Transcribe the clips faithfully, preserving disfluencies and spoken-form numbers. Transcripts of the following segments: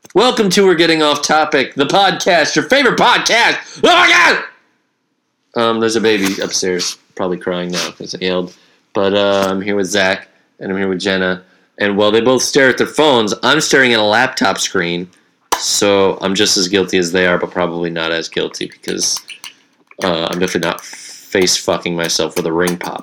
Welcome to We're Getting Off Topic, the podcast, your favorite podcast. Oh my God! Um, there's a baby upstairs, probably crying now because I yelled. But uh, I'm here with Zach, and I'm here with Jenna. And while they both stare at their phones, I'm staring at a laptop screen. So I'm just as guilty as they are, but probably not as guilty because uh, I'm definitely not face fucking myself with a ring pop.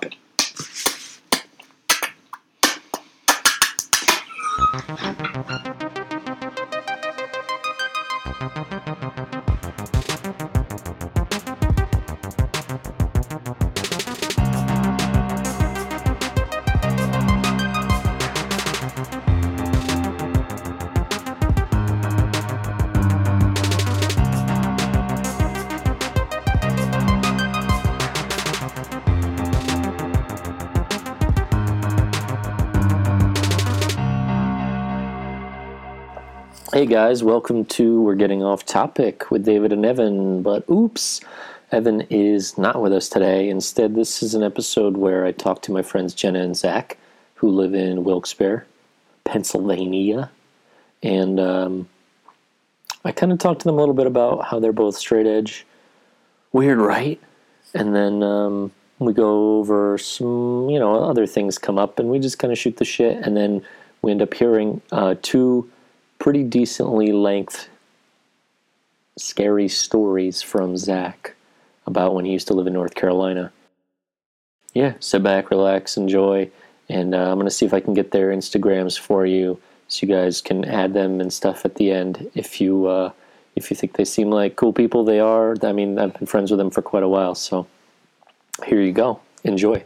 Hey guys, welcome to We're Getting Off Topic with David and Evan, but oops, Evan is not with us today. Instead, this is an episode where I talk to my friends Jenna and Zach, who live in Wilkes-Barre, Pennsylvania, and um, I kind of talk to them a little bit about how they're both straight edge. Weird, right? And then um, we go over some, you know, other things come up, and we just kind of shoot the shit, and then we end up hearing uh, two pretty decently length, scary stories from Zach about when he used to live in North Carolina. Yeah, sit back, relax, enjoy, and uh, I'm going to see if I can get their Instagrams for you so you guys can add them and stuff at the end if you uh, if you think they seem like cool people. They are. I mean, I've been friends with them for quite a while, so here you go. Enjoy.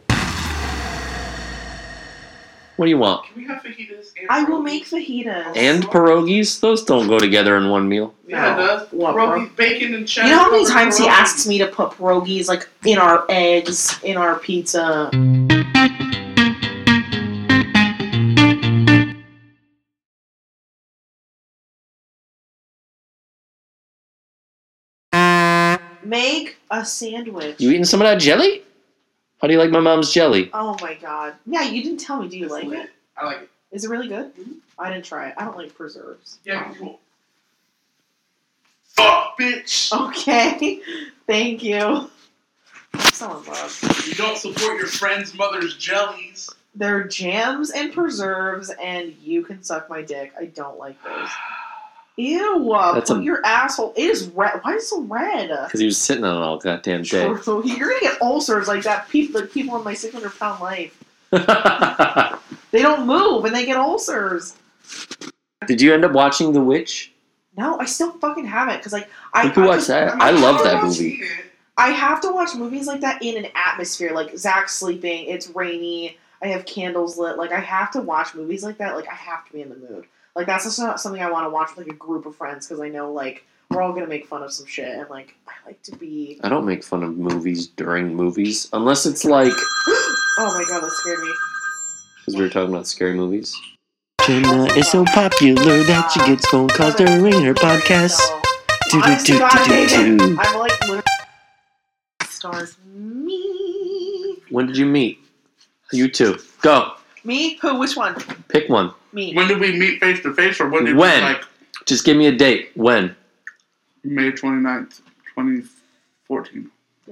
What do you want? Can we have fajitas? And I will pierogies? make fajitas. And pierogies? Those don't go together in one meal. Yeah, it does. What, Pierogies, bacon, and cheddar. You know how many covered times he pierogies? asks me to put pierogies like in our eggs, in our pizza? Make a sandwich. You eating some of that jelly? How do you like my mom's jelly? Oh my god. Yeah, you didn't tell me. Do you It's like lit. it? I like it. Is it really good? Mhm. I didn't try it. I don't like preserves. Yeah, cool. Fuck, bitch! Okay. Thank you. I'm so in love. You don't support your friend's mother's jellies. They're jams and preserves, and you can suck my dick. I don't like those. Ew! That's Put a- your asshole. It is red. Why is it so red? Because he was sitting on it all goddamn day. True. You're gonna get ulcers like that. People, like people in my six hundred pound life. They don't move and they get ulcers. Did you end up watching The Witch? No, I still fucking haven't because like I. We could I watch just- that. I'm I not love sure that about- movie. I have to watch movies like that in an atmosphere. Like Zach's sleeping. It's rainy. I have candles lit. Like I have to watch movies like that. Like I have to be in the mood. Like that's just not something I want to watch with like a group of friends because I know like we're all gonna make fun of some shit and like I like to be. I don't make fun of movies during movies unless it's like Oh my god, that scared me. because we were talking about scary movies. Jenna is so popular that she gets phone calls during her podcast. Do do Honest to do God, do David, do. I'm like literally stars me. When did you meet? You two. Go. Me? Who? Which one? Pick one. Me. When did we meet face to face, or when did When? we, like, Just give me a date. When? May twenty-ninth, twenty fourteen?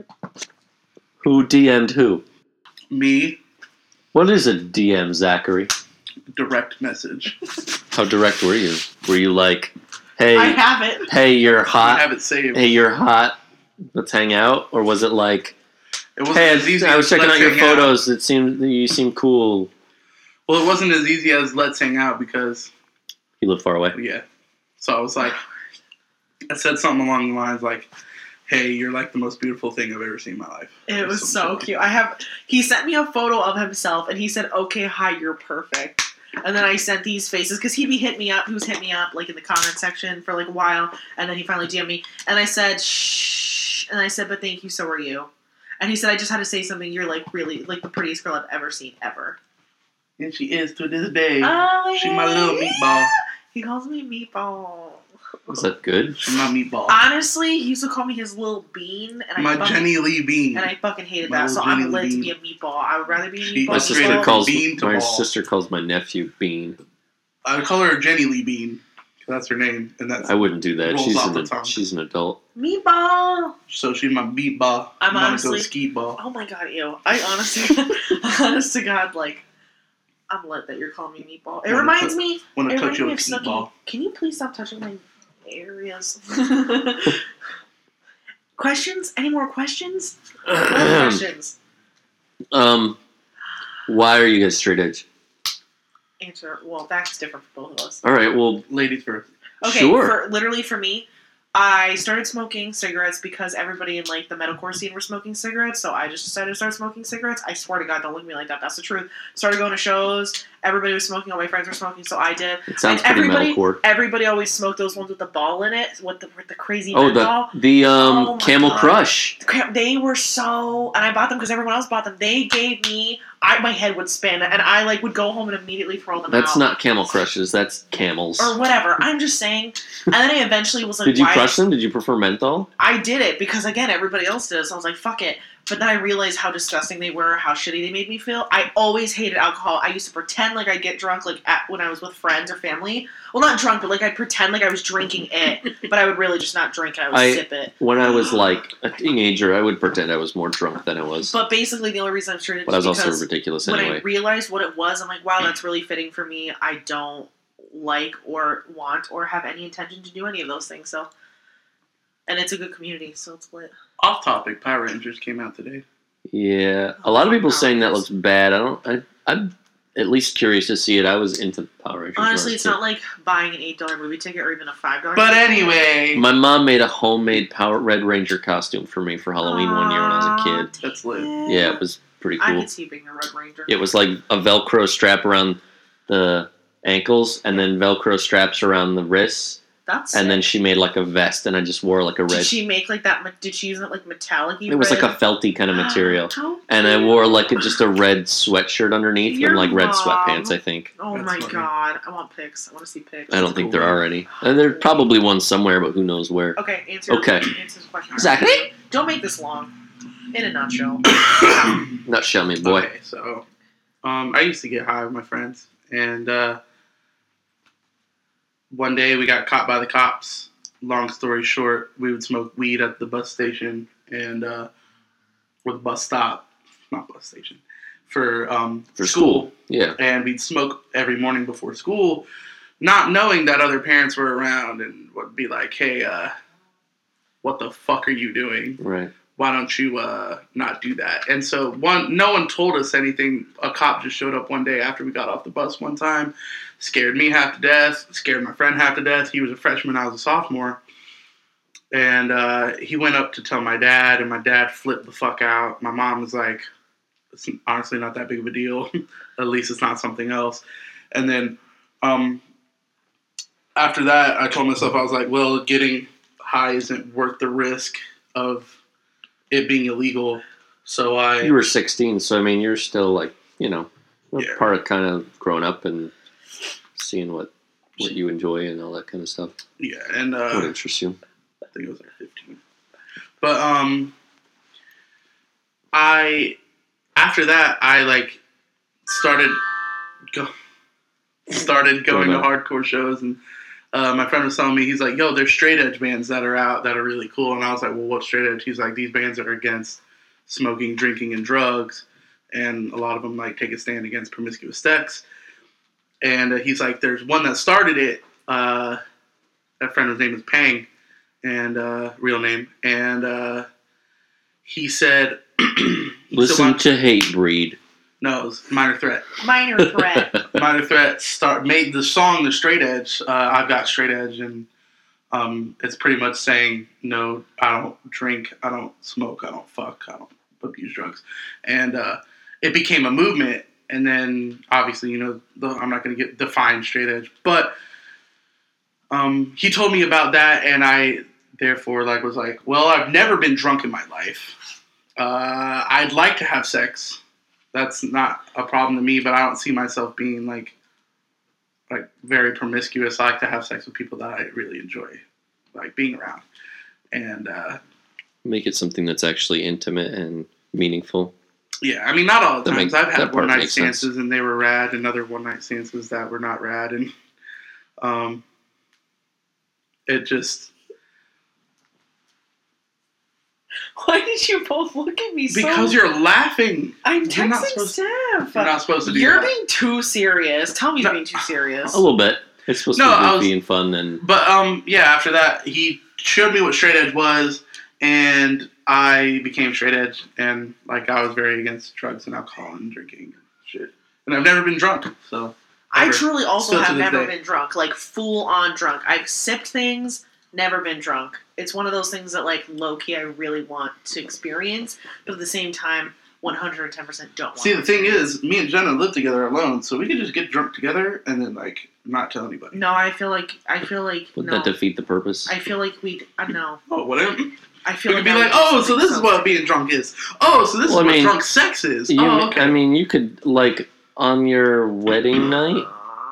Who D M'd who? Me, What is a D M, Zachary? direct message. How direct were you? Were you like, hey, I have it. hey, you're I hot. have it saved. Hey, you're hot. Let's hang out. Or was it like, It wasn't hey, as easy I was as checking let's out your hang photos. It seemed you seem cool. Well, it wasn't as easy as let's hang out because, You live far away. yeah. So I was like, I said something along the lines like, hey, you're like the most beautiful thing I've ever seen in my life. It was Something so like cute. I have. He sent me a photo of himself, and he said, "Okay, hi, you're perfect." And then I sent these faces because he'd be hitting me up. He was hitting me up like in the comment section for like a while, and then he finally D M'd me, and I said, "Shh," and I said, "But thank you, so are you." And he said, "I just had to say something. You're like really like the prettiest girl I've ever seen ever." And she is to this day. Oh, She my little yeah. meatball. He calls me meatball. Was that good? She's my meatball. Honestly, he used to call me his little bean, and my I fucking, Jenny Lee Bean. and I fucking hated My that. So little I'm Jenny lit to Bean. be a meatball. I would rather be a She- meatball. My My sister straight calls bean to my ball. sister calls my nephew Bean. I call her Jenny Lee Bean That's her name, and that's I wouldn't do that. Rolls She's off an, the tongue. she's an adult. Meatball. so she's my beat ball. I'm Wanna honestly- go skeet ball. Oh my god, ew. I honestly, honest to God, like, I'm lit that you're calling me meatball. It Wanna reminds put- me. Want It to touch reminds you me a of skeet Snooki. ball? Can you please stop touching my areas? Questions? Any more questions? More questions. um, why are you guys straight edge? Answer. Well, that's different for both of us. All right, well, Ladies first. Okay, sure. for literally for me, I started smoking cigarettes because everybody in like the metalcore scene were smoking cigarettes, so I just decided to start smoking cigarettes. I swear to God, don't look at me like that. That's the truth. Started going to shows. Everybody was smoking. All my friends were smoking, so I did. It sounds And pretty everybody, metalcore. everybody always smoked those ones with the ball in it, with the with the crazy Oh, menthol. the the um Oh my Camel God. Crush. Crap, they were so, and I bought them because everyone else bought them. They gave me, I my head would spin, and I like would go home and immediately throw them That's out. not Camel Crushes. That's Camels. Or whatever. I'm just saying. And then I eventually was like, Did you why? crush them? Did you prefer menthol? I did it because again, everybody else did it, so I was like, fuck it. But then I realized how disgusting they were, how shitty they made me feel. I always hated alcohol. I used to pretend like I'd get drunk, like at, when I was with friends or family. Well, not drunk, but like I'd pretend like I was drinking it, but I would really just not drink it. I would I- sip it. When I was like a teenager, I would pretend I was more drunk than I was. But basically, the only reason I'm straight But I was is also because ridiculous when anyway. I realized what it was, I'm like, wow, that's really fitting for me. I don't like or want or have any intention to do any of those things. So, and it's a good community, so it's lit. Off topic. Power Rangers came out today. Yeah, a lot of people saying that looks bad. I don't. I, I'm at least curious to see it. I was into Power Rangers. when I Honestly, was it's a kid. not like buying an eight dollar movie ticket or even a five dollar. But anyway, My mom made a homemade Power Red Ranger costume for me for Halloween one year when I was a kid. that's lit. Yeah, it was pretty I cool. could see being a Red Ranger. It was like a Velcro strap around the ankles, and then Velcro straps around the wrists, That's and sick. then she made like a vest, and I just wore like a Did red. she make like that? ma- Did she use it like metallic? It was like a felty kind of material. And I wore like a, just a red sweatshirt underneath Your and like red mom. sweatpants, I think. Oh That's my funny. god! I want pics. I want to see pics. I don't think there are any. And there's probably one somewhere, but who knows where. Okay, answer. Okay. Answer this question. Exactly. Don't make this long. In a nutshell. Nutshell me, boy. Okay, so um, I used to get high with my friends, and uh, one day we got caught by the cops. Long story short, we would smoke weed at the bus station and uh, or the bus stop, not bus station, for um, For school. Yeah. and we'd smoke every morning before school, not knowing that other parents were around and would be like, "Hey, uh, what the fuck are you doing? Right. Why don't you uh, not do that?" And so one, no one told us anything. A cop just showed up one day after we got off the bus one time, scared me half to death, scared my friend half to death. He was a freshman, I was a sophomore. And uh, he went up to tell my dad, and my dad flipped the fuck out. My mom was like, "It's honestly not that big of a deal. At least it's not something else." And then um, after that, I told myself, I was like, well, getting high isn't worth the risk of it being illegal. So I, You were sixteen, so I mean, you're still like, you know, Yeah. part of kind of growing up and seeing what what you enjoy and all that kind of stuff. yeah, and What uh, interests you? I think it was like fifteen. But um, I after that I like started go started going to Going hardcore shows, and uh, my friend was telling me, he's like, "Yo, there's straight edge bands that are out that are really cool," and I was like, "Well, what's straight edge?" He's like, "These bands are against smoking, drinking, and drugs, and a lot of them like take a stand against promiscuous sex." And uh, he's like, "There's one that started it. Uh, that friend, his name is Pang." And uh, real name, and uh, he said, Listen so to Hate Breed. no, it was Minor Threat. Minor threat. Minor Threat start made the song The Straight Edge. Uh, I've got straight edge, and um, it's pretty much saying, no, I don't drink, I don't smoke, I don't fuck, I don't abuse drugs. And uh, it became a movement, and then obviously, you know, the, I'm not going to get define straight edge, but um, he told me about that, and I therefore like was like, well, I've never been drunk in my life. Uh, I'd like to have sex. That's not a problem to me, but I don't see myself being like like very promiscuous. I like to have sex with people that I really enjoy, like being around. And uh, Make it something that's actually intimate and meaningful. yeah, I mean, not all the That times. make- I've had that part one night makes sense. stances and they were rad, and other one night stances that were not rad. And um, it just Why did you both look at me so... because you're laughing. I'm You're not texting supposed- Steph. You're not supposed to do You're that. being too serious. Tell me No. you're being too serious. A little bit. It's supposed No, to I be was- goofy and fun, and But um, yeah. After that, he showed me what straight edge was, and I became straight edge. And like, I was very against drugs and alcohol and drinking and shit. And I've never been drunk, so. I ever. truly also Still to have this never day. been drunk, like full on drunk. I've sipped things, never been drunk. It's one of those things that, like, low key, I really want to experience, but at the same time, one hundred ten percent don't want. See, the to. thing is, me and Jenna live together alone, so we could just get drunk together and then like not tell anybody. No, I feel like I feel like would no. that defeat the purpose? I feel like we. I don't know. Oh, whatever. I feel We like could be I like, would do oh, so something this is what being drunk is. Oh, so this Well, I is what mean, drunk sex is. You, oh, okay. I mean, you could like on your wedding night.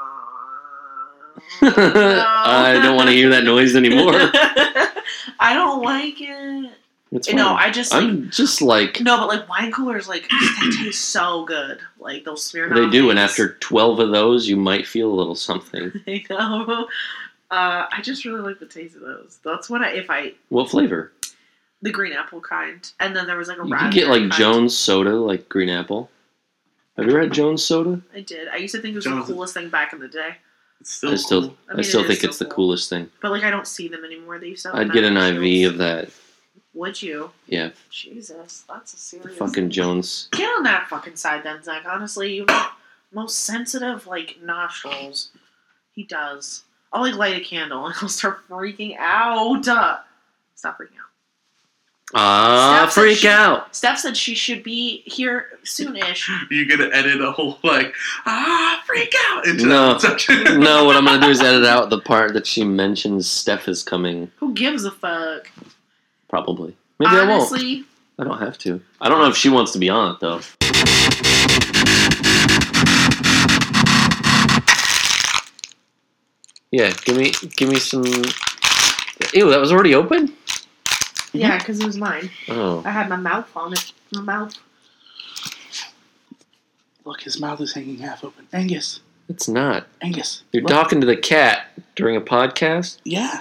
I don't want to hear that noise anymore. I don't like it. It's No, fine. I just like I'm just like no, but like wine coolers, like they taste so good. Like they'll smear. they do, and after twelve of those, you might feel a little something. I know. Uh, I just really like the taste of those. That's what I if I What flavor? the green apple kind, and then there was like a You raspberry can get like kind. Jones soda, like green apple. Have you ever had Jones soda? I did. I used to think it was Jones- the coolest thing back in the day, It's still I still, cool. I I, mean, still it is think still it's the cool. coolest thing. but like I don't see them anymore. They used to. have I'd them get at an I V Marshalls. of that. Would you? Yeah, Jesus, that's a the serious. fucking Jones. Get on that fucking side then, Zach. Honestly, you have most sensitive like nostrils. He does. I'll like light a candle and he'll start freaking out. Stop freaking out. Ah, Steph said freak she- out. Steph said she should be here soonish. You're gonna edit a whole like ah freak out into No. that section. No, what I'm gonna do is edit out the part that she mentions Steph is coming. Who gives a fuck? Probably. Maybe I won't. Honestly, I don't have to. I don't know if she wants to be on it though. Yeah, give me, give me some. Ew, that was already open. yeah, because it was mine. Oh, I had my mouth on it. My mouth. Look, his mouth is hanging half open. Angus, it's not. Angus. You're look. talking to the cat during a podcast. Yeah.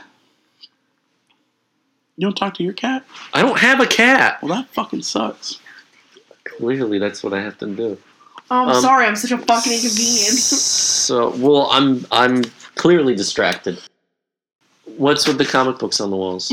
You don't talk to your cat? I don't have a cat. Well, that fucking sucks. Clearly, that's what I have to do. Oh, I'm Um, sorry. I'm such a fucking inconvenience. So, well, I'm I'm clearly distracted. What's with the comic books on the walls?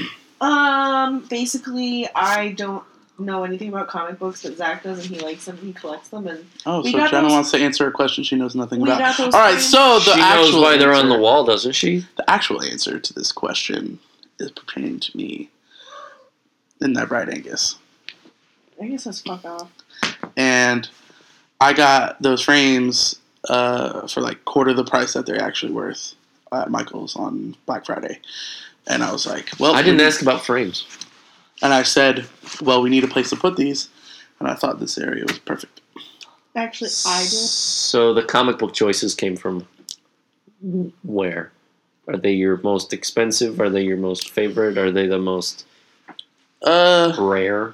Um, basically, I don't know anything about comic books, but Zach does, and he likes them, and he collects them, and Oh, We so got Jenna those- wants to answer a question she knows nothing we about. got those All right, framed- so the she actual knows why they're on answer- the wall, doesn't she? The actual answer to this question is pertaining to me. Isn't that right, Angus? I guess that's fuck off. And I got those frames uh, for like quarter the price that they're actually worth at Michael's on Black Friday. And I was like, well, I didn't we- ask about frames. And I said, well, we need a place to put these. And I thought this area was perfect. Actually, I did. So the comic book choices came from where? Are they your most expensive? Are they your most favorite? Are they the most Uh, rare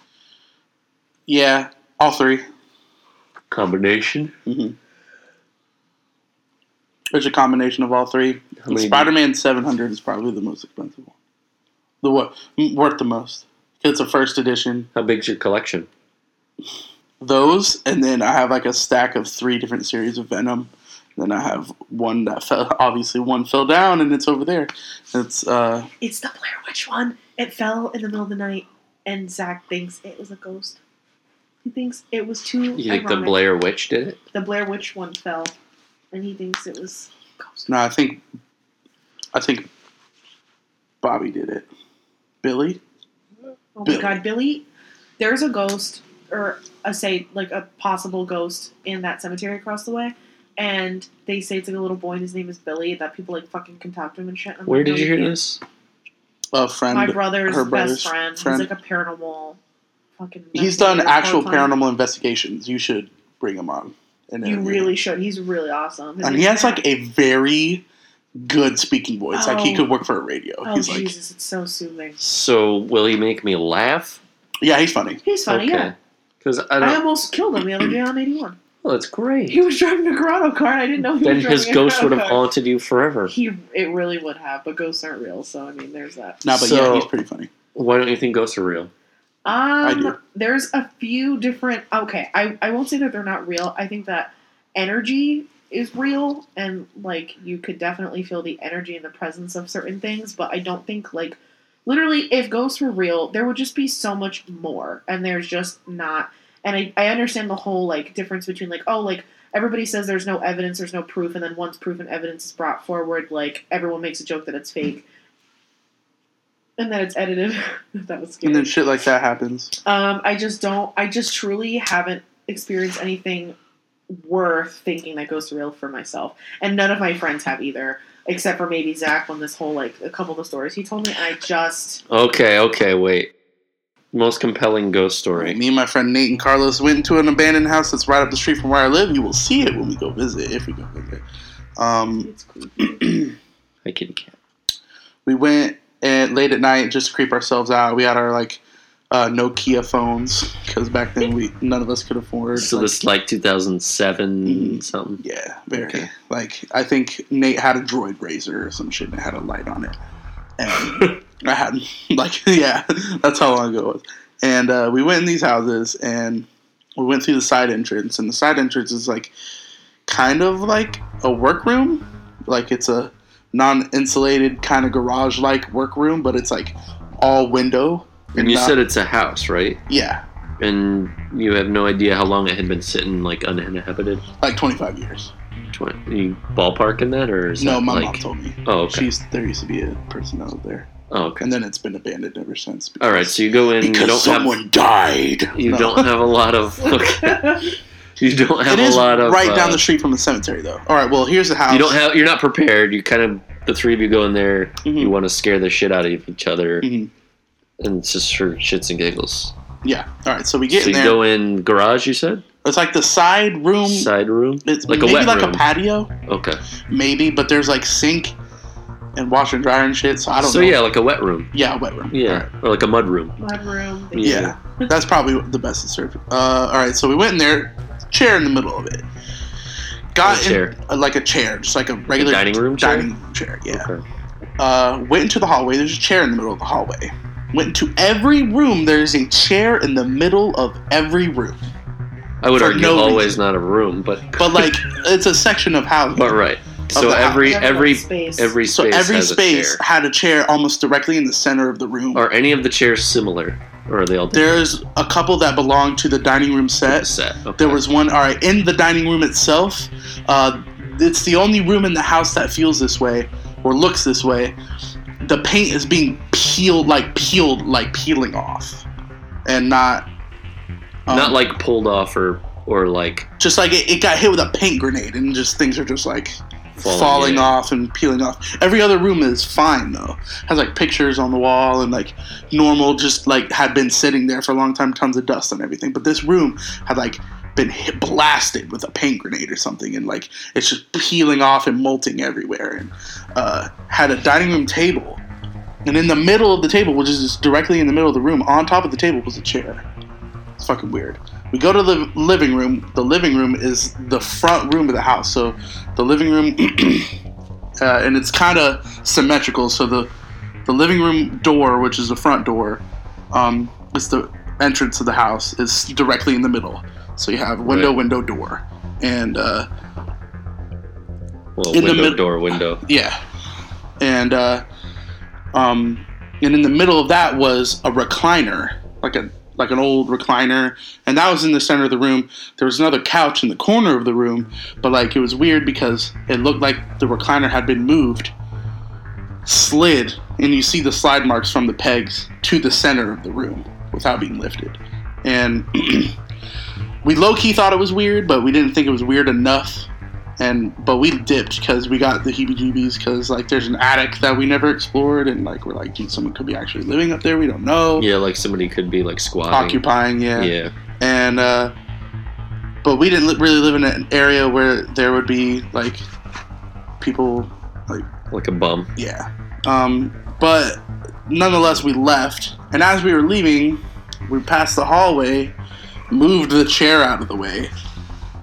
yeah, all three. combination? Mm-hmm. There's a combination of all three. How many do you- Spider-Man seven hundred is probably the most expensive one. The what worth the most. It's a first edition. How big's your collection? Those, and then I have like a stack of three different series of Venom. Then I have one that fell. Obviously, one fell down, and it's over there. It's uh, It's the Blair Witch one. It fell in the middle of the night, and Zach thinks it was a ghost. He thinks it was too You think the ironic. Blair Witch did it? The Blair Witch one fell, and he thinks it was a ghost. no. I think, I think Bobby did it. Billy. Oh Billy. my god, Billy! There's a ghost, or a say like a possible ghost in that cemetery across the way, and they say it's like a little boy, and his name is Billy. That people like fucking can talk to him and shit. I'm Where like, did no, you hear can't. this? A friend. My brother's her best brother's friend. friend. He's like a paranormal fucking. He's done investigator actual part time. paranormal investigations. You should bring him on. And You interview really him. should. He's really awesome. His And he name's has Matt. like a very good speaking voice. Like he Oh. could work for a radio. Oh he's like, Jesus, it's so soothing. So will he make me laugh? yeah, he's funny. He's funny, yeah. Because I I don't. almost killed him the other day on eighty-one. Oh, that's great. He was driving a grotto car, and I didn't know he Then was driving his a ghost grotto would have car. haunted you forever. He, it really would have, but ghosts aren't real, so I mean, there's that. No, but So- yeah, he's pretty funny. Why don't you think ghosts are real? Um, do. There's a few different. Okay, I, I won't say that they're not real. I think that energy is real, and like you could definitely feel the energy and the presence of certain things. But I don't think like literally, if ghosts were real, there would just be so much more, and there's just not. And I I understand the whole like difference between like oh like everybody says there's no evidence, there's no proof, and then once proof and evidence is brought forward, like everyone makes a joke that it's fake. And then it's edited. That was scary. And then shit like that happens. Um, I just don't. I just truly haven't experienced anything worth thinking that goes real for myself, and none of my friends have either, except for maybe Zach on this whole like a couple of the stories he told me. And I just Okay, okay, wait. Most compelling ghost story. Me and my friend Nate and Carlos went into an abandoned house that's right up the street from where I live. You will see it when we go visit, if we go visit. Um, it's creepy. Hi, kitty cat. we went and late at night just to creep ourselves out. We had our like uh, Nokia phones because back then we none of us could afford. So like, this is like two thousand seven Mhm. something. yeah, very. Okay. Like I think Nate had a Droid Razor or some shit and it had a light on it, and I had like yeah, that's how long ago it was. And uh, we went in these houses and we went through the side entrance, and the side entrance is like kind of like a workroom, like it's a non-insulated kind of garage-like workroom, but it's like all window. And you not- said it's a house, right? yeah, And you have no idea how long it had been sitting like uninhabited. like twenty-five years. twenty, you ballpark in that, or is No, that my like? mom told me. Oh, okay. She's there used to be a person out there, Oh, okay. and then it's been abandoned ever since. All right. So you go in. Because you don't someone have. died. You No. don't have a lot of. Okay. You don't have It is a lot of. right uh, down the street from the cemetery, though. All right, well, here's the house. You don't have. You're not prepared. You kind of. The three of you go in there. Mhm. You want to scare the shit out of each other, Mhm. and it's just for shits and giggles. Yeah. All right, so we get So in you there. go in garage. You said It's like the side room. side room. It's like a maybe wet like room. a patio, Okay. maybe, but there's like sink and washer and dryer and shit. So I don't So know. yeah, like a wet room. Yeah, wet room. Yeah, All right. or like a mud room. Mud room. Yeah, that's probably the best description. Uh, all right, so we went in there, chair in the middle of it. Got A in chair? uh, like a chair, just like a regular dining room chair? dining room chair. Yeah. Okay. Uh, went into the hallway. There's a chair in the middle of the hallway. Went into every room. There's a chair in the middle of every room. I would For argue no always reason. not a room, but But like, it's a section of housing. but right. So the house. every Every every space. every So space every has space a chair. had a chair almost directly in the center of the room. Are any of the chairs similar, or are they all different? There's a couple that belong to the dining room set. set? Okay. There was one, all right, in the dining room itself. Uh, it's the only room in the house that feels this way or looks this way. The paint is being peeled, like peeled, like peeling off, and not um, not like pulled off or or like just like it, it got hit with a paint grenade, and just things are just like Falling, falling yeah. off and peeling off. Every other room is fine though. Has like pictures on the wall and like normal, just like had been sitting there for a long time, tons of dust and everything. But this room had like been hit, blasted with a paint grenade or something, and like it's just peeling off and molting everywhere. And uh, had a dining room table, and in the middle of the table, which is just directly in the middle of the room, on top of the table was a chair. It's fucking weird. We go to the living room. The living room is the front room of the house. So the living room, uh, and it's kind of symmetrical. So the the living room door, which is the front door, um, is the entrance of the house, is directly in the middle. So you have window, Right. window, door, and uh, well in the window mid- door window. yeah, and uh, um, and in the middle of that was a recliner, like a like an old recliner, and that was in the center of the room. There was another couch in the corner of the room, but like it was weird because it looked like the recliner had been moved, slid, and you see the slide marks from the pegs to the center of the room without being lifted. And we low-key thought it was weird, but we didn't think it was weird enough. And but we dipped because we got the heebie-jeebies because like there's an attic that we never explored, and like we're like, dude, someone could be actually living up there. We don't know. Yeah, like somebody could be like squatting. Occupying, yeah. Yeah. And uh, but we didn't li- really live in an area where there would be like people like Like a bum. yeah. Um, but nonetheless, we left, and as we were leaving, we passed the hallway, moved the chair out of the way, and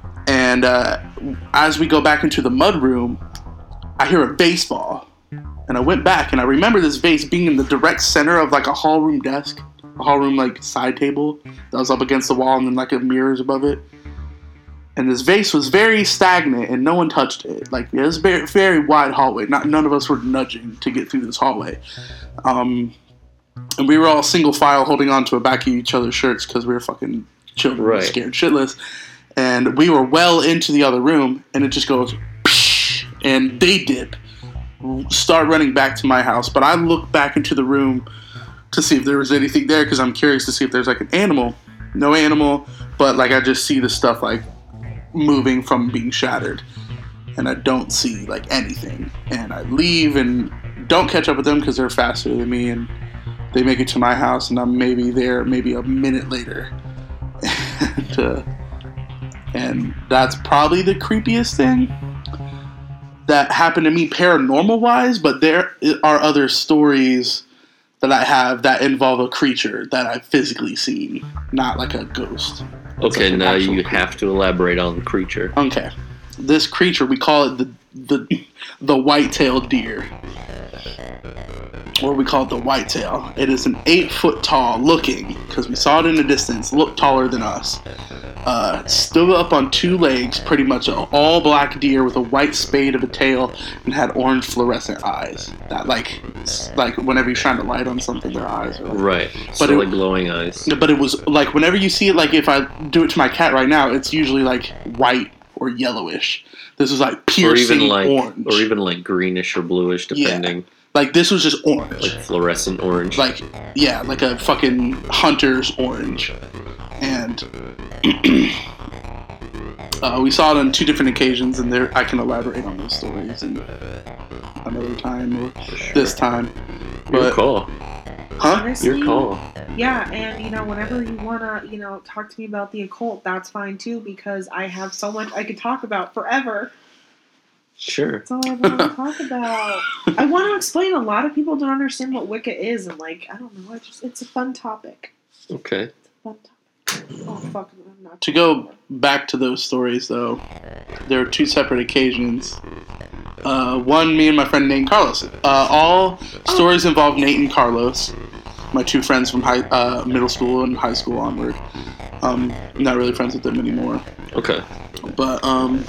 And uh, as we go back into the mud room, I hear a vase fall. And I went back, and I remember this vase being in the direct center of like a hall room desk, a hall room like side table that was up against the wall, and then like a mirrors above it. And this vase was very stagnant, and no one touched it. Like it was a very, very wide hallway. Not none of us were nudging to get through this hallway. Um, and we were all single file, holding on to the back of each other's shirts because we were fucking children, Right. scared shitless. And we were well into the other room, and it just goes, and they dip. Start running back to my house, but I look back into the room to see if there was anything there because I'm curious to see if there's like an animal. No animal, but like I just see the stuff like moving from being shattered, and I don't see like anything. And I leave and don't catch up with them because they're faster than me, and they make it to my house, and I'm maybe there maybe a minute later. and, uh, and that's probably the creepiest thing that happened to me paranormal wise, but there are other stories that I have that involve a creature that I've physically seen, not like a ghost. It's Okay, like an now actual you creature. have to elaborate on the creature. Okay. This creature, we call it the the the white-tailed deer. Or we call it the whitetail. It is an eight foot tall looking, because we saw it in the distance, looked taller than us. Uh, stood up on two legs, pretty much an all black deer with a white spade of a tail, and had orange fluorescent eyes. That like, like whenever you're trying to light on something, their eyes are like. Right. But So it- like glowing eyes. But it was like whenever you see it, like if I do it to my cat right now, it's usually like white or yellowish. This was like Or piercing even like orange. or even like greenish or bluish depending. Like this was just orange. Like fluorescent orange. Like, yeah, like a fucking hunter's orange. And uh, we saw it on two different occasions, and there I can elaborate on those stories in another time or Sure. this time. Your But, call. huh? Honestly, Your call. Yeah, and you know, whenever you wanna, you know, talk to me about the occult, that's fine too, because I have so much I could talk about forever. Sure. That's all I want to talk about. I want to explain. A lot of people don't understand what Wicca is, and like, I don't know. I just it's a fun topic. Okay. It's a fun topic. Oh fuck! I'm not. To go back to those stories, though, there are two separate occasions. Uh, one, me and my friend Nate and Carlos. Uh, all stories involve Nate and Carlos, my two friends from high, uh, middle school and high school onward. Um, not really friends with them anymore. Okay. But um,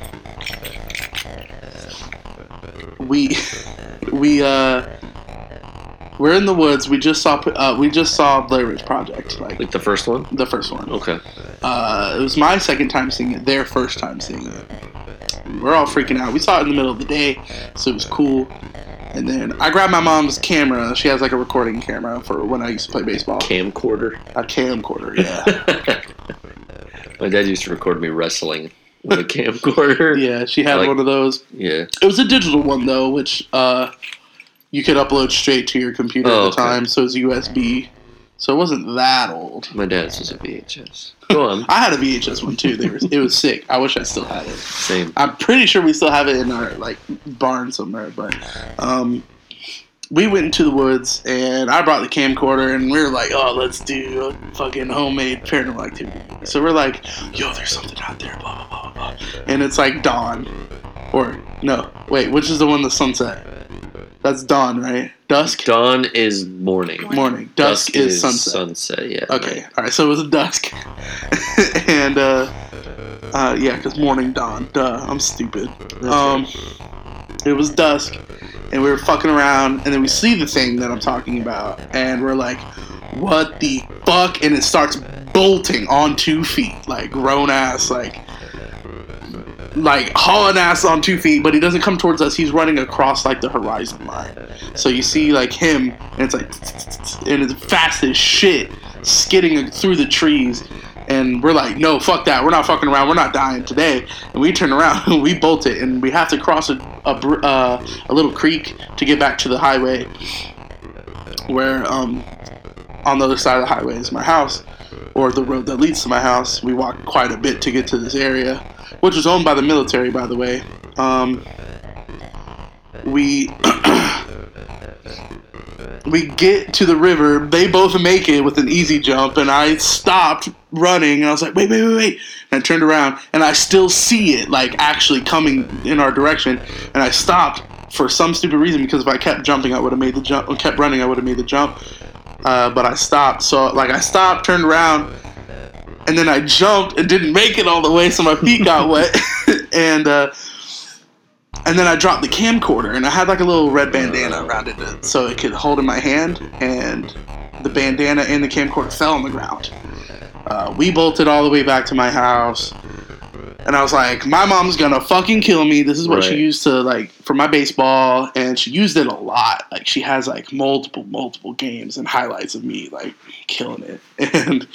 we we uh, we're in the woods. We just saw uh, we just saw Blair Witch Project, like Like the first one? the first one. Okay. Uh, it was my second time seeing it, their first time seeing it. We're all freaking out. We saw it in the middle of the day, so it was cool. And then I grabbed my mom's camera. She has like a recording camera for when I used to play baseball. Camcorder. A camcorder, yeah. My dad used to record me wrestling with a camcorder. Yeah, she had Like- one of those. Yeah. It was a digital one, though, which uh, you could upload straight to your computer Oh, at the okay. time, so it was U S B. So it wasn't that old. My dad's was a V H S. Go on. I had a V H S one, too. They were, it was sick. I wish I still had it. Same. I'm pretty sure we still have it in our like barn somewhere, but um, we went into the woods and I brought the camcorder and we were like, oh, let's do a fucking homemade paranormal activity. So we're like, yo, there's something out there, blah, blah, blah, blah. And it's like dawn. Or, no, wait, which is the one, the sunset? That's dawn, right? Dusk? Dawn is morning. Morning. Dusk, is, sunset. Sunset, yeah. Okay, alright, so it was dusk. and, uh, uh, yeah, because morning dawn. Duh, I'm stupid. That's Um, right. It was dusk, and we were fucking around, and then we see the thing that I'm talking about, and we're like, what the fuck? And it starts bolting on two feet, like grown ass, like, like hauling ass on two feet, but he doesn't come towards us. He's running across like the horizon line. So you see like him, and it's like, and it's fast as shit, skidding through the trees. And we're like, no, fuck that. We're not fucking around. We're not dying today. And we turn around and we bolt it, and we have to cross a a, br- uh, a little creek to get back to the highway. Where um, on the other side of the highway is my house, or the road that leads to my house. We walked quite a bit to get to this area, which was owned by the military, by the way. Um, we we get to the river. They both make it with an easy jump, and I stopped running, and I was like, wait, wait, wait, wait. And I turned around, and I still see it, like, actually coming in our direction, and I stopped for some stupid reason, because if I kept jumping, I would have made the jump, or kept running, I would have made the jump, uh, but I stopped. So, like, I stopped, turned around, and then I jumped and didn't make it all the way, so my feet got wet, and, uh, and then I dropped the camcorder, and I had like a little red bandana around it so it could hold in my hand, and the bandana and the camcorder fell on the ground. Uh, we bolted all the way back to my house, and I was like, my mom's gonna fucking kill me. This is what Right. she used to, like, for my baseball, and she used it a lot. Like, she has, like, multiple, multiple games and highlights of me, like, killing it. And,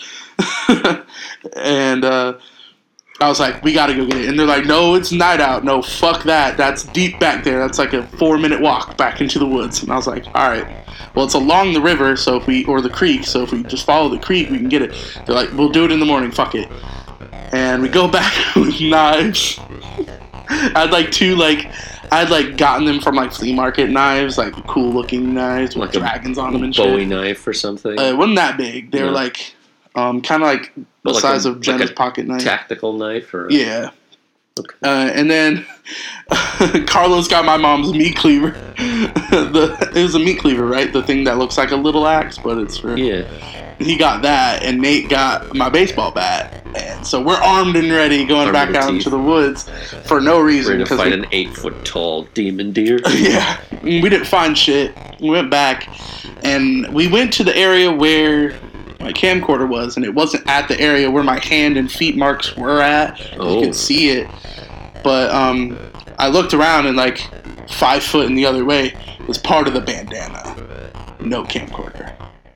and, uh, I was like, we gotta go get it. And they're like, no, it's night out. No, fuck that. That's deep back there. That's like a four minute walk back into the woods. And I was like, all right. Well, it's along the river, so if we, or the creek, so if we just follow the creek, we can get it. They're like, we'll do it in the morning. Fuck it. And we go back with knives. I had like two, like, I had like gotten them from like flea market knives, like cool looking knives with Like a dragons on them and Bowie shit. knife or something. Uh, it wasn't that big. They were No. like, um, kind of like the But like size a- of Jenna's like a pocket knife. Tactical knife or Yeah. Okay. Uh, and then Carlos got my mom's meat cleaver. the, it was a meat cleaver, right? The thing that looks like a little axe, but it's for... Yeah. He got that, and Nate got my baseball bat. And so we're armed and ready, going Armed back to the out teeth. into the woods for no reason. Ready to 'cause fight we- an eight foot tall demon deer. Yeah, we didn't find shit. We went back, and we went to the area where my camcorder was, and it wasn't at the area where my hand and feet marks were at. Oh. You could see it, but um, I looked around, and like five foot in the other way was part of the bandana. No camcorder.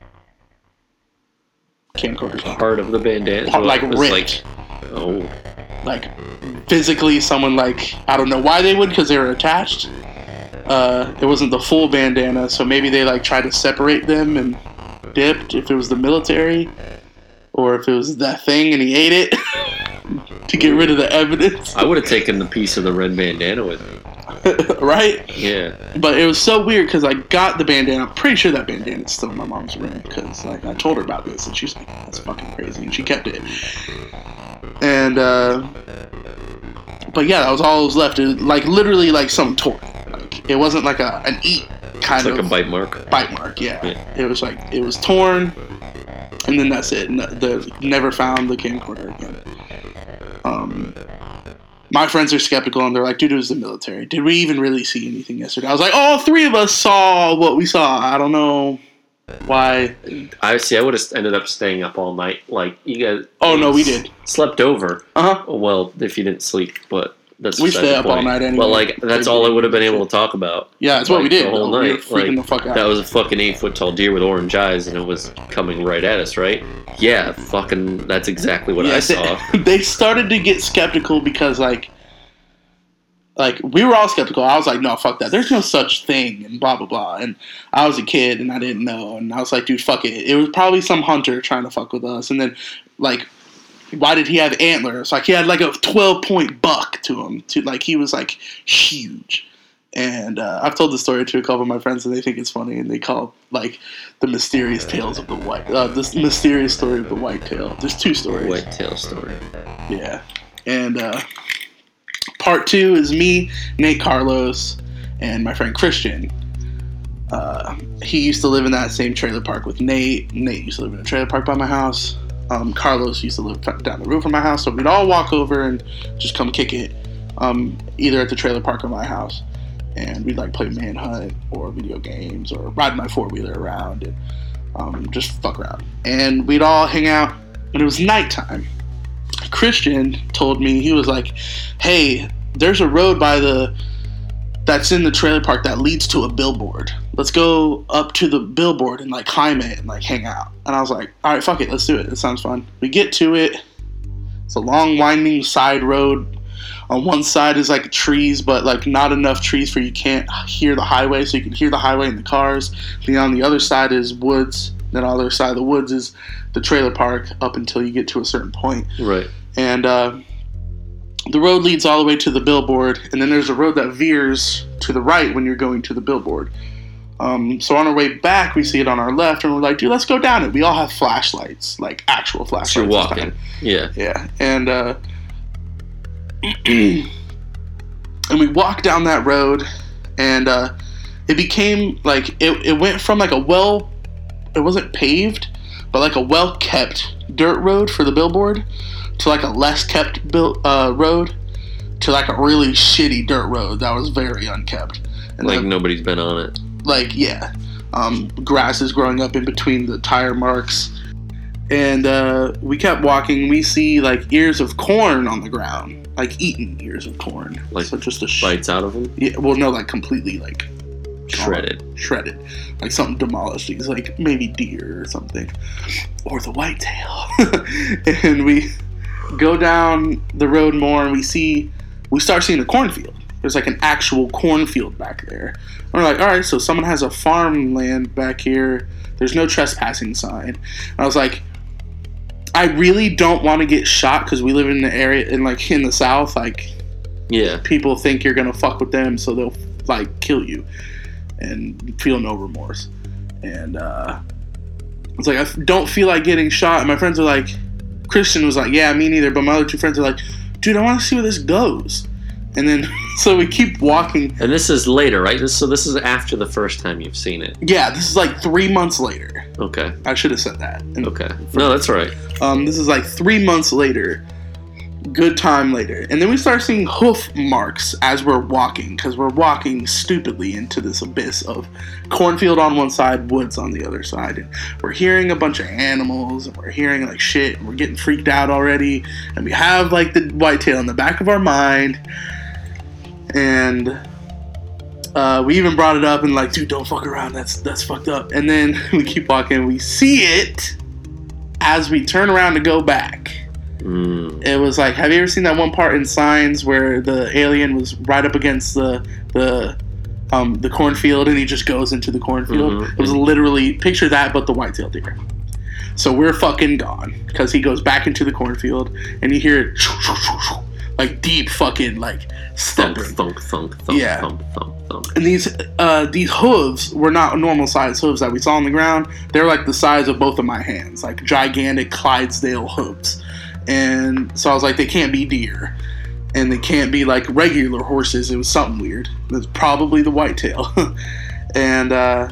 Camcorder's not. Part of the bandana. Part, like, It was ripped. like, oh. Like physically, someone like I don't know why they would, because they were attached. Uh, it wasn't the full bandana, so maybe they like tried to separate them and dipped. If it was the military, or if it was that thing and he ate it to get rid of the evidence, I would have taken the piece of the red bandana with me. right? Yeah. But it was so weird because I got the bandana. I'm pretty sure that bandana's still in my mom's room because like I told her about this and she's like, "That's fucking crazy," and she kept it. And uh, but yeah, that was all that was left. It was, like literally like something torn. Like it wasn't like a an eat kind It's like of a bite mark. bite mark. Yeah. Yeah. It was like it was torn, and then that's it. No, the never found the camcorder again. Um. My friends are skeptical, and they're like, dude, it was the military. Did we even really see anything yesterday? I was like, all three of us saw what we saw. I don't know why. I see. I would have ended up staying up all night. Like you guys. Oh, no, we did. Slept over. Uh-huh. Well, if you didn't sleep, but that's We beside stay the up all point. night anyway. Well, like that's all I would have been able to talk about. Yeah, that's what Like, we did. the whole though. We were night. freaking Like, the fuck out. That was a fucking eight foot tall deer with orange eyes, and it was coming right at us, right? Yeah, fucking. That's exactly what Yeah, I saw. They, they started to get skeptical because, like, like we were all skeptical. I was like, no, fuck that. There's no such thing, and blah, blah, blah. And I was a kid, and I didn't know. And I was like, dude, fuck it. It was probably some hunter trying to fuck with us. And then, like, why did he have antlers? Like, he had, like, a twelve-point buck to him. To Like, he was, like, huge. And uh, I've told the story to a couple of my friends, and they think it's funny. And they call it, like, the mysterious tales of the white... Uh, this mysterious story of the whitetail. There's two stories. Whitetail story. Yeah. And uh, part two is me, Nate Carlos, and my friend Christian. Uh, he used to live in that same trailer park with Nate. Nate used to live in a trailer park by my house. Um, Carlos used to live down the road from my house. So we'd all walk over and just come kick it, um, either at the trailer park or my house. And we'd like play manhunt or video games or ride my four-wheeler around and um, just fuck around. And we'd all hang out, and it was nighttime. Christian told me, he was like, hey, there's a road by the that's in the trailer park that leads to a billboard. Let's go up to the billboard and like climb it and like hang out. And I was like, all right, fuck it, let's do it. It sounds fun. We get to it. It's a long winding side road. On one side is like trees, but like not enough trees for you can't hear the highway, so you can hear the highway and the cars. Then on the other side is woods. Then on the other side of the woods is the trailer park up until you get to a certain point. Right. And uh, the road leads all the way to the billboard, and then there's a road that veers to the right when you're going to the billboard. Um, so on our way back, we see it on our left, and we're like, dude, let's go down it. We all have flashlights, like actual flashlights. So you're walking. Yeah. Yeah. And, uh, and we walked down that road, and uh, it became, like, it, it went from, like, a well, it wasn't paved, but, like, a well-kept dirt road for the billboard to, like, a less-kept bil- uh, road to, like, a really shitty dirt road that was very unkept. And Like, then, nobody's been on it. like, yeah. Um, grass is growing up in between the tire marks. And uh, we kept walking. We see, like, ears of corn on the ground. Like, eaten ears of corn. Like, so just a sh- bites out of them? Yeah, well, no, like, completely, like... Shredded. Uh, shredded. Like, something demolished. It's like, maybe deer or something. Or the whitetail. And we go down the road more, and we see... We start seeing the cornfield. There's, like, an actual cornfield back there. And we're like, all right, so someone has a farmland back here. There's no trespassing sign. And I was like... I really don't want to get shot because we live in the area, in like in the South, like Yeah. people think you're gonna fuck with them, so they'll like kill you and feel no remorse. And uh, it's like I f- don't feel like getting shot. And my friends are like, Christian was like, yeah, me neither. But my other two friends are like, dude, I want to see where this goes. And then so we keep walking. And this is later, right? This, so this is after the first time you've seen it. Yeah, this is like three months later. Okay. I should have said that. And, Okay. No, that's all right. Um, this is like three months later. Good time later. And then we start seeing hoof marks as we're walking, because we're walking stupidly into this abyss of cornfield on one side, woods on the other side. And we're hearing a bunch of animals, and we're hearing like shit, and we're getting freaked out already. And we have like the whitetail in the back of our mind. And uh, we even brought it up and like, dude, don't fuck around. That's that's fucked up. And then we keep walking. We see it as we turn around to go back. Mm. It was like, have you ever seen that one part in Signs where the alien was right up against the the um, the cornfield and he just goes into the cornfield? Mm-hmm. It was literally, picture that, but the white-tailed deer. So we're fucking gone because he goes back into the cornfield and you hear it like deep fucking like Thunk, stepping. thunk, thunk, thunk, Yeah. thunk, thunk, thunk. And these uh, these hooves were not normal size hooves that we saw on the ground. They're like the size of both of my hands, like gigantic Clydesdale hooves. And so I was like, they can't be deer. And they can't be like regular horses. It was something weird. It was probably the whitetail. And uh,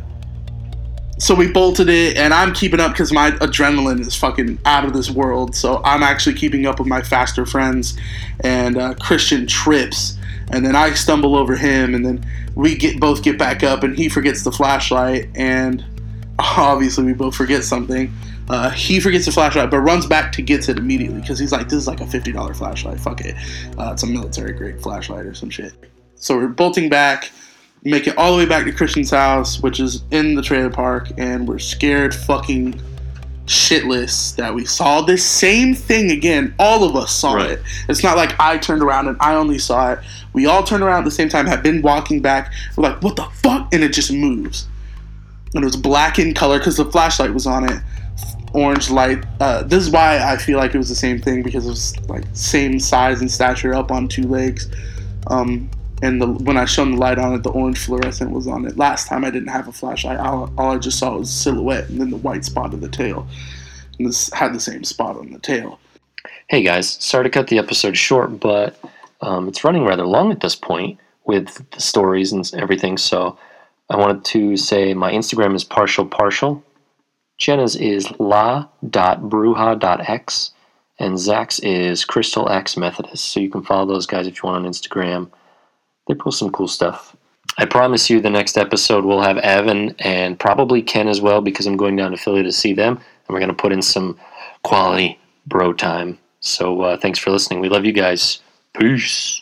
so we bolted it, and I'm keeping up because my adrenaline is fucking out of this world. So I'm actually keeping up with my faster friends. And uh, Christian trips. And then I stumble over him, and then we get both get back up, and he forgets the flashlight. And obviously we both forget something. Uh, he forgets the flashlight, but runs back to gets it immediately because he's like, this is like a fifty dollars flashlight. Fuck it. Uh, it's a military grade flashlight or some shit. So we're bolting back, make it all the way back to Christian's house, which is in the trailer park, and we're scared fucking shitless that we saw this same thing again. All of us saw Right. it. It's not like I turned around and I only saw it. We all turned around at the same time, have been walking back. We're like, what the fuck? And it just moves. And it was black in color because the flashlight was on it. Orange light. Uh, this is why I feel like it was the same thing, because it was like same size and stature, up on two legs. Um, and the, when I shone the light on it, the orange fluorescent was on it. Last time I didn't have a flashlight. All, all I just saw was silhouette and then the white spot of the tail. And this had the same spot on the tail. Hey guys, sorry to cut the episode short, but um, it's running rather long at this point with the stories and everything. So I wanted to say my Instagram is partial partial. Jenna's is la dot bruja dot x, and Zach's is Crystal X Methodist. So you can follow those guys if you want on Instagram. They post some cool stuff. I promise you the next episode we'll have Evan and probably Ken as well, because I'm going down to Philly to see them, and we're going to put in some quality bro time. So uh, thanks for listening. We love you guys. Peace.